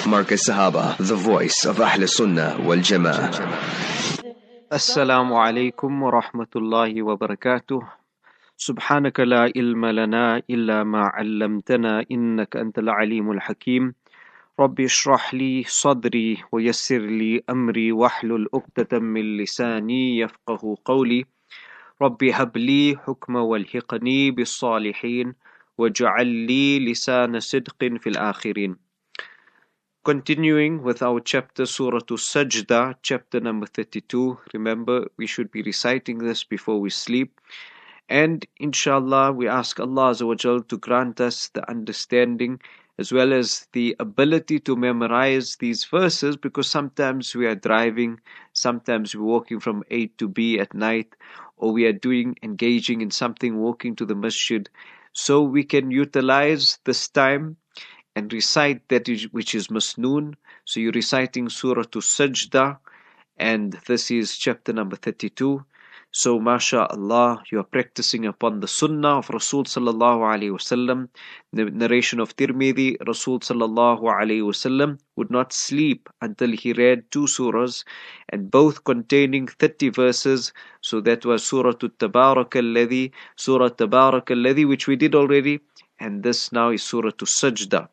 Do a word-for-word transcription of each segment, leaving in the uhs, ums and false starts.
Marcus Sahaba, the voice of Ahl Sunnah wal Jama'ah. Assalamu alaikum wa rahmatullahi wa barakatuh. Subhanaka la ilma lana illa ma 'allamtana innaka antal alimul hakim. Rabbi shrah li sadri wa yassir li amri wahlul 'uqdatam min lisani yafqahu qawli. Rabbi habli hukma walhiqni bis salihin waj'al li lisana sidqin fil akhirin. Continuing with our chapter Surah As-Sajdah, chapter number thirty-two. Remember, we should be reciting this before we sleep. And inshallah, we ask Allah Azza wa Jal to grant us the understanding as well as the ability to memorize these verses, because sometimes we are driving, sometimes we're walking from A to B at night, or we are doing, engaging in something, walking to the masjid. So we can utilize this time and recite that which is masnoon. So you're reciting Surah As-Sajdah, and this is chapter number thirty-two. So mashallah, you are practicing upon the sunnah of Rasul sallallahu alaihi wasallam. The narration of Tirmidhi, Rasul sallallahu alaihi wasallam would not sleep until he read two surahs, and both containing thirty verses. So that was Surah Tabarak alladhi, Surah Tabarak alladhi, which we did already, and this now is Surah As-Sajdah.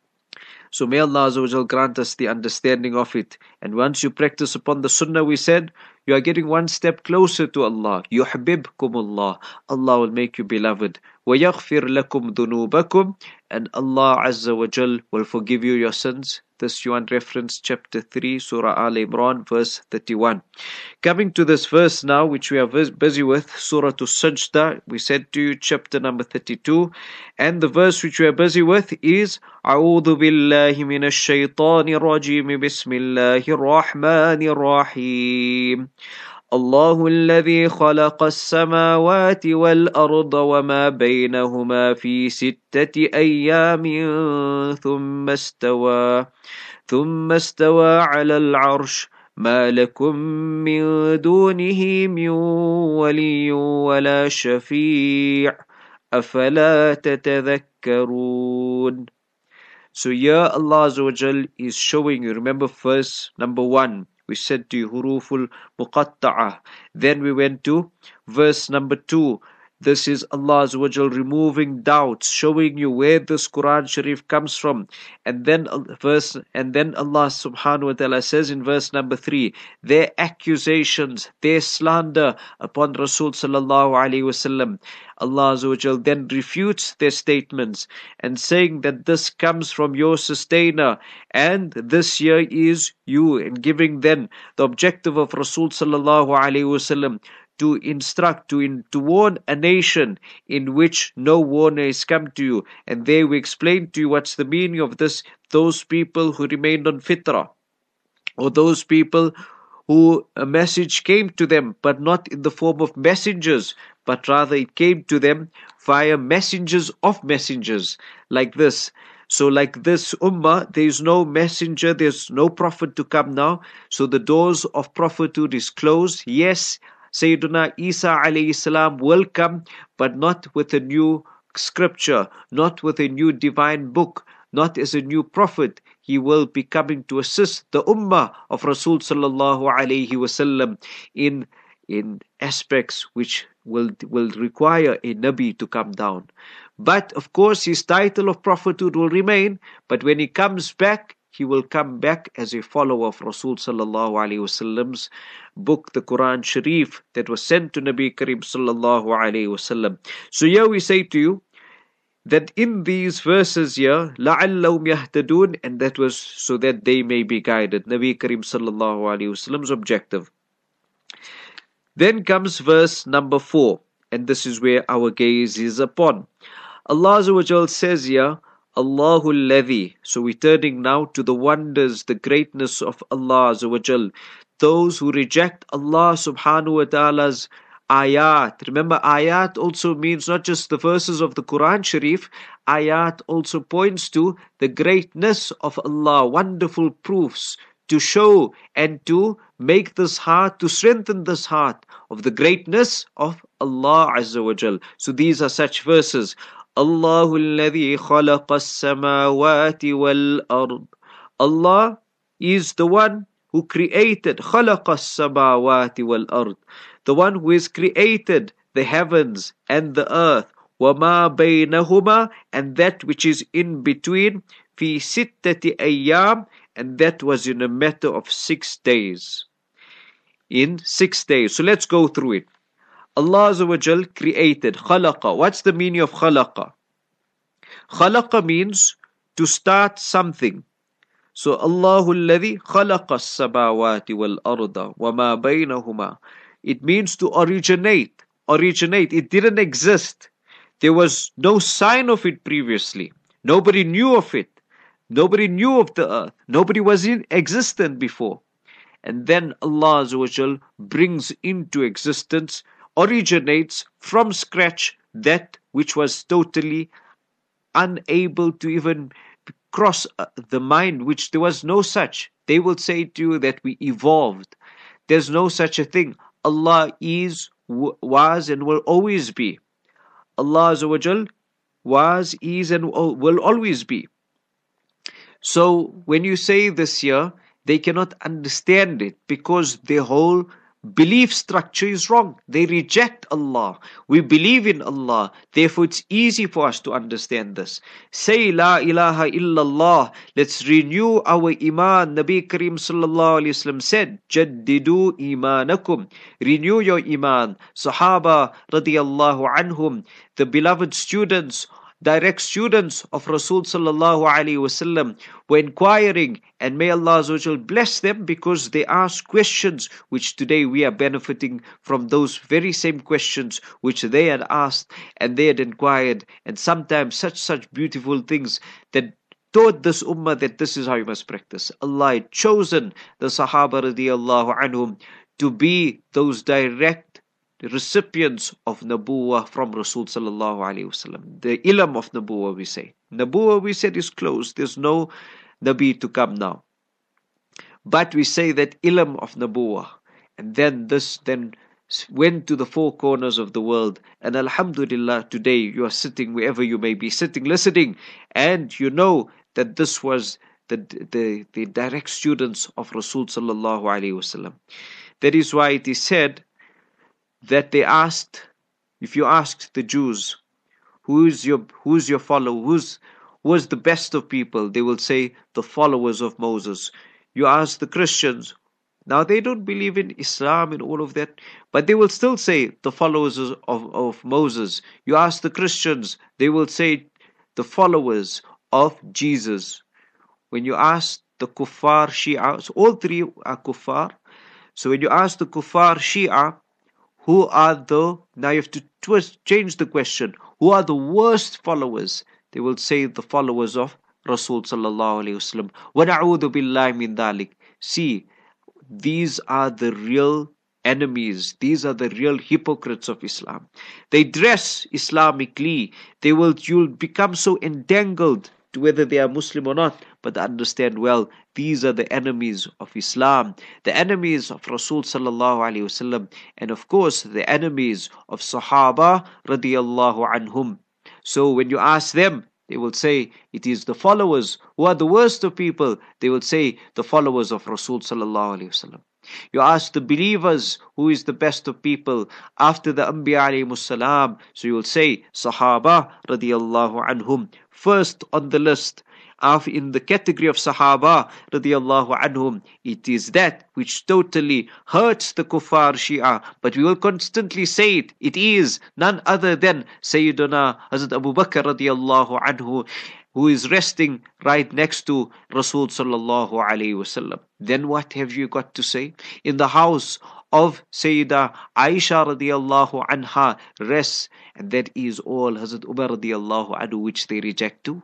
So may Allah Azza wa Jal grant us the understanding of it. And once you practice upon the sunnah, we said, you are getting one step closer to Allah. Yuhbibkumullah. Allah will make you beloved. وَيَغْفِرْ لَكُمْ ذُنُوبَكُمْ. And Allah Azza wa Jal will forgive you your sins. This you want reference chapter three, Surah Al Imran, verse thirty-one. Coming to this verse now, which we are busy with, Surah As-Sajdah, we said to you chapter number thirty-two, and the verse which we are busy with is أعوذ بالله من الشيطان الرجيم بسم الله الرحمن الرحيم الله الذي خلق السماوات والأرض وما بينهما في ستة أيام ثم استوى ثم استوى على العرش ما لكم من دونه من ولي ولا شفيع أفلا تتذكرون. So here Allah Azza wa Jal is showing you, remember verse number one, we said to you huruful muqatta'ah. Then we went to verse number two. This is Allah Azza wa Jal removing doubts, showing you where this Quran Sharif comes from. And then verse, and then Allah Subhanahu wa Ta'ala says in verse number three, their accusations, their slander upon Rasul Sallallahu Alaihi Wasallam. Allah Azza wa Jal then refutes their statements and saying that this comes from your sustainer, and this here is you, and giving then the objective of Rasul Sallallahu Alaihi Wasallam to instruct, to, in, to warn a nation in which no warner has come to you. And there we explained to you what's the meaning of this. Those people who remained on fitrah, or those people who a message came to them, but not in the form of messengers, but rather it came to them via messengers of messengers, like this. So like this ummah, there is no messenger, there's no prophet to come now. So the doors of prophethood is closed. Yes, Sayyiduna Isa alayhi salam will come, but not with a new scripture, not with a new divine book, not as a new prophet. He will be coming to assist the ummah of Rasul sallallahu alayhi wasallam in in aspects which will will require a Nabi to come down. But of course his title of prophethood will remain, but when he comes back, he will come back as a follower of Rasul sallallahu alaihi wasallam's book, the Quran Sharif, that was sent to Nabi Karim sallallahu alaihi wasallam. So here we say to you that in these verses here, لَعَلَّهُمْ يَهْتَدُونَ, and that was so that they may be guided. Nabi Karim sallallahu alaihi wasallam's objective. Then comes verse number four, and this is where our gaze is upon. Allah Azza wa Jal says here, Allahu alladhi. So we're turning now to the wonders, the greatness of Allah Azza wa Jal. Those who reject Allah subhanahu wa ta'ala's ayat. Remember, ayat also means not just the verses of the Quran Sharif. Ayat also points to the greatness of Allah, wonderful proofs to show and to make this heart, to strengthen this heart of the greatness of Allah Azza wa Jal. So these are such verses. Allahu alladhi khalaqa as-samawati wal ard. Allah is the one who created خَلَقَ السَّمَاوَاتِ وَالْأَرْضِ, the one who has created the heavens and the earth, وَمَا بَيْنَهُمَا, and that which is in between, فِي سِتَّةِ أَيَّامٍ, and that was in a matter of six days. In six days. So let's go through it. Allah Azza wa Jal created. خَلَقَ. What's the meaning of خَلَقَ? خَلَقَ means to start something. So Allahu alladhi khalaqa as-samawati wal arda wa ma baynahuma. It means to originate. Originate. It didn't exist. There was no sign of it previously. Nobody knew of it. Nobody knew of the earth. Nobody was in existent before. And then Allah Azza wa Jal brings into existence, originates from scratch that which was totally unable to even cross the mind, which there was no such. They will say to you that we evolved. There's no such a thing. Allah is, was, and will always be. Allah Azza wa Jal was, is, and will always be. So when you say this here, they cannot understand it because their whole belief structure is wrong. They reject Allah. We believe in Allah. Therefore, it's easy for us to understand this. Say La ilaha illallah. Let's renew our iman. Nabi Kareem sallallahu alayhi wasallam said, Jaddidu imanakum. Renew your iman. Sahaba radiyallahu anhum, the beloved students, direct students of Rasul sallallahu alaihi wasallam, were inquiring, and may Allah Azza wa Jal bless them because they asked questions which today we are benefiting from those very same questions which they had asked and they had inquired, and sometimes such such beautiful things that taught this ummah that this is how you must practice. Allah had chosen the Sahaba radiyallahu anhum to be those direct recipients of Nabuwah from Rasul sallallahu alaihi wasallam. The ilm of Nabuwah, we say. Nabuwah, we said, is closed. There's no Nabi to come now. But we say that ilm of Nabuwah. And then this then went to the four corners of the world. And alhamdulillah, today you are sitting wherever you may be sitting, listening. And you know that this was the, the, the direct students of Rasul sallallahu alaihi wasallam. That is why it is said that they asked, if you asked the Jews, who's your who's your follower, who's who's the best of people, they will say the followers of Moses. You ask the Christians, now they don't believe in Islam and all of that, but they will still say the followers of, of Moses. You ask the Christians, they will say the followers of Jesus. When you ask the Kuffar, Shia, so all three are Kuffar. So when you ask the Kuffar, Shia, who are the, now you have to twist, change the question, who are the worst followers? They will say the followers of Rasul sallallahu alayhi wasallam. Wa na'udhu billahi min dhalik. See, these are the real enemies. These are the real hypocrites of Islam. They dress Islamically. They will, you'll become so entangled to whether they are Muslim or not. But understand well, these are the enemies of Islam, the enemies of Rasul sallallahu alaihi wasallam, and of course the enemies of Sahaba radiyallahu anhum. So when you ask them, they will say it is the followers who are the worst of people. They will say the followers of Rasul sallallahu alaihi wasallam. You ask the believers who is the best of people after the Anbiya alayhimus salam. So you will say Sahaba radiyallahu anhum. First on the list, in the category of Sahaba radiyallahu anhum, it is that which totally hurts the Kuffar Shia, but we will constantly say it. It is none other than Sayyidina Hazrat Abu Bakr radiyallahu anhu, who is resting right next to Rasul sallallahu alayhi wasallam. Then what have you got to say? In the house of Sayyida Aisha radiyallahu anha rests, and that is all Hazrat Umar radiyallahu anhu, which they reject too.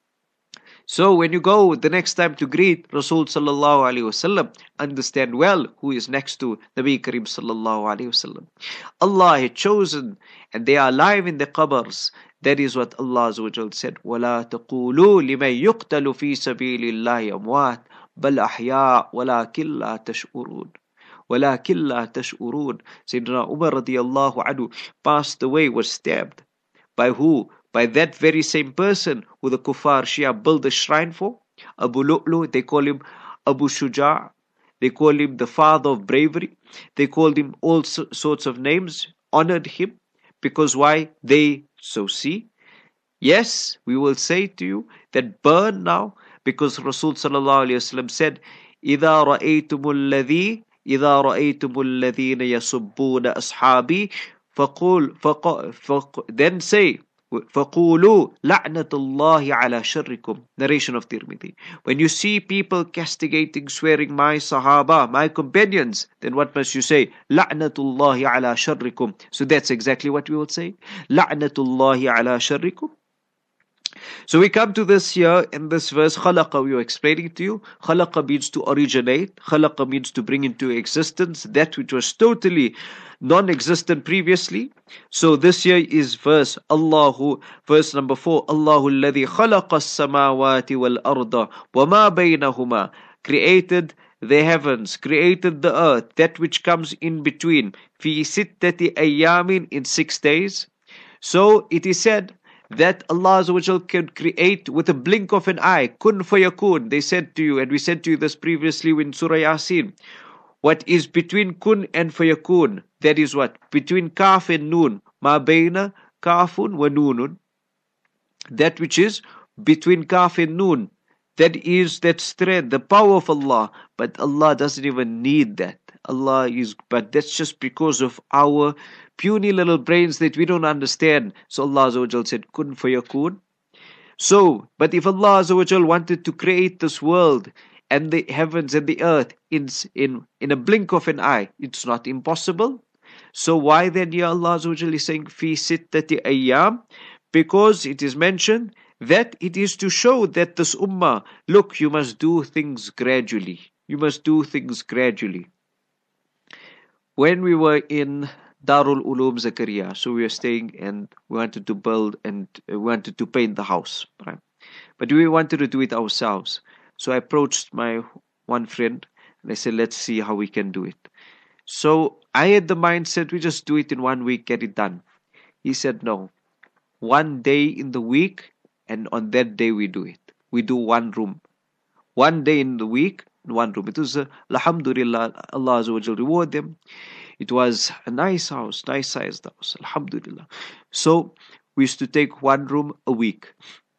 So when you go the next time to greet Rasul sallallahu alaihi wasallam, understand well who is next to Nabi Kareem sallallahu alaihi wasallam. Allah had chosen, and they are alive in the qabrs. That is what Allah Azza wa Jal said. وَلَا تَقُولُوا لِمَنْ يُقْتَلُ فِي سَبِيلِ اللَّهِ أَمْوَاتٌ بَلْ أَحْيَاءٌ وَلَكِنْ لَا تَشْعُرُونَ. وَلَكِنْ لَا تَشْعُرُونَ. Sayyidina Umar radiyallahu anhu passed away, was stabbed. By who? By that very same person who the Kuffar Shia built a shrine for. Abu Lu'lu, they call him Abu Shuja', they call him the father of bravery, they called him all so- sorts of names, honored him, because why? They, so see, yes, we will say to you that burn now, because Rasul sallallahu alayhi wasallam said, إِذَا رَأَيْتُمُ الَّذِي إِذَا رَأَيْتُمُ الَّذِينَ يَسُبُّونَ أَصْحَابِي فَقُول فق, فق, then say, فَقُولُوا لَعْنَةُ اللَّهِ عَلَى شَرِّكُمْ. Narration of Tirmidhi. When you see people castigating, swearing, my Sahaba, my companions, then what must you say? لَعْنَةُ اللَّهِ عَلَى شَرِّكُمْ. So that's exactly what we will say. لَعْنَةُ اللَّهِ عَلَى شَرِّكُمْ. So we come to this here in this verse, khalaqa, we were explaining to you. Khalaqa means to originate. Khalaqa means to bring into existence that which was totally non-existent previously. So this here is verse Allahu, verse number four. Allahu alladhi khalaqa as-samawati wal-arda wa ma baynahuma. Created the heavens, created the earth, that which comes in between. Fi sittati ayyamin, in six days. So it is said that Allah Azza wa Jal can create with a blink of an eye. Kun fayakun. They said to you, and we said to you this previously in Surah Yasin. What is between kun and fayakun? That is what? Between kaf and noon. Ma bayna kafun wa noonun. That which is between kaf and noon. That is that strength, the power of Allah. But Allah doesn't even need that. Allah is, but that's just because of our puny little brains that we don't understand. So Allah Azza wa Jal said, kun fayakun. So, but if Allah Azza wa Jal wanted to create this world and the heavens and the earth in, in, in a blink of an eye, it's not impossible. So why then here Allah Azza wa Jal is saying, fi sittati ayyam? Because it is mentioned that it is to show that this ummah, look, you must do things gradually. You must do things gradually. When we were in Darul Uloom Zakaria, so we were staying and we wanted to build and we wanted to paint the house, right? But we wanted to do it ourselves. So I approached my one friend and I said, let's see how we can do it. So I had the mindset, we just do it in one week, get it done. He said, no, one day in the week, and on that day we do it. We do one room. One day in the week, one room. It was, uh, alhamdulillah, Allah Azza wa Jal reward them. It was a nice house, nice sized house, alhamdulillah. So we used to take one room a week.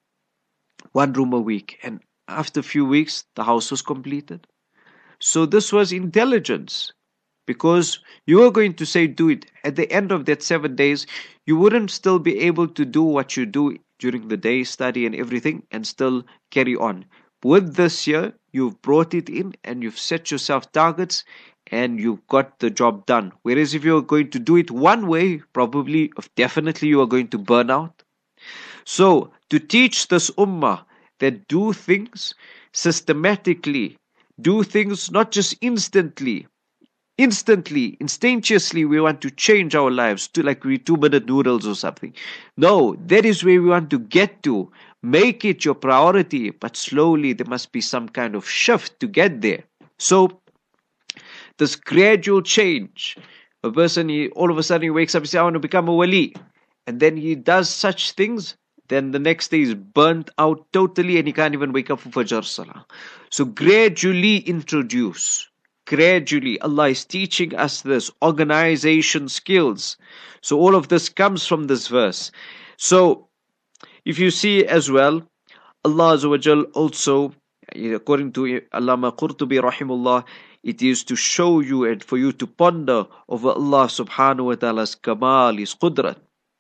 One room a week. And after a few weeks, the house was completed. So this was intelligence. Because you were going to say, do it. At the end of that seven days, you wouldn't still be able to do what you do during the day, study and everything, and still carry on. With this year, you've brought it in and you've set yourself targets and you've got the job done. Whereas if you're going to do it one way, probably, definitely you are going to burn out. So, to teach this ummah that do things systematically, do things not just instantly, instantly, instantaneously, we want to change our lives to like we two-minute noodles or something. No, that is where we want to get to. Make it your priority, but slowly there must be some kind of shift to get there. So, this gradual change. A person, he, all of a sudden he wakes up and says, I want to become a wali. And then he does such things, then the next day is burnt out totally and he can't even wake up for Fajr Salah. So gradually introduce. Gradually, Allah is teaching us this organization skills. So all of this comes from this verse. So, if you see as well, Allah Azza wa Jal also, according to Allama Qurtubi rahimullah, it is to show you and for you to ponder over Allah subhanahu wa ta'ala's kamal, His qudrat.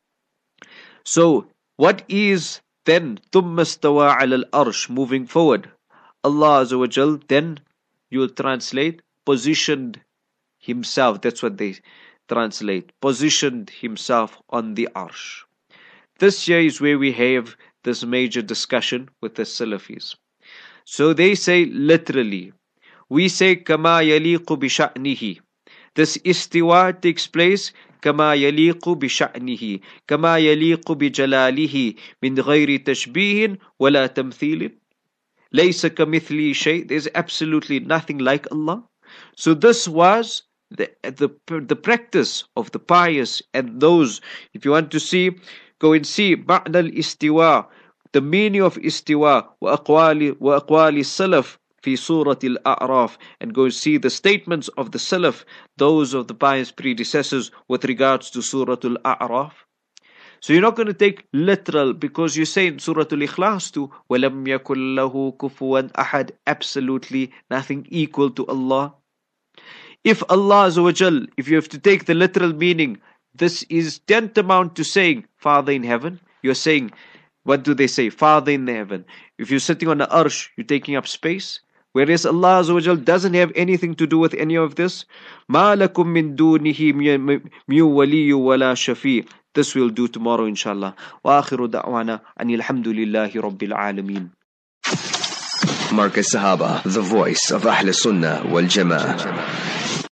So, what is then ثُمَّ اسْتَوَى عَلَى الْأَرْشِ, moving forward? Allah Azza wa Jal then, you will translate, positioned Himself, that's what they translate, positioned Himself on the arsh. This here is where we have this major discussion with the Salafis. So they say literally, we say kama yaliqu bi sha'nihi. This istiwa takes place kama yaliqu bi sha'nihi, kama yaliqu bi jalalihi, min ghayri tashbihin wala tamthilin. Laysa kamithli shay. There's absolutely nothing like Allah. So this was the, the, the practice of the pious and those, if you want to see, go and see Ba'd al-Istiwa, the meaning of istiwa wa aqwali wa aqwali salaf fi Surah Al-A'raf, and go and see the statements of the Salaf, those of the pious predecessors, with regards to Surah Al-A'raf. So you're not going to take literal, because you say in Surah Al-Ikhlas to وَلَمْ يَكُنْ لَهُ كُفُوًا أَحَدٍ, absolutely nothing equal to Allah. If Allah Azza wa Jal, if you have to take the literal meaning, this is tantamount to saying Father in heaven. You're saying, what do they say? Father in the heaven. If you're sitting on the arsh, you're taking up space. Whereas Allah Azza wa Jal doesn't have anything to do with any of this. مَا لَكُم مِّن دُونِهِ مِن وَلِيٍّ وَلَا شَفِيعٍ. This we'll do tomorrow inshallah. وآخر دعوانا أن الحمد لله رب العالمين. Markaz Sahaba, the voice of Ahl Sunnah wal Jama'ah.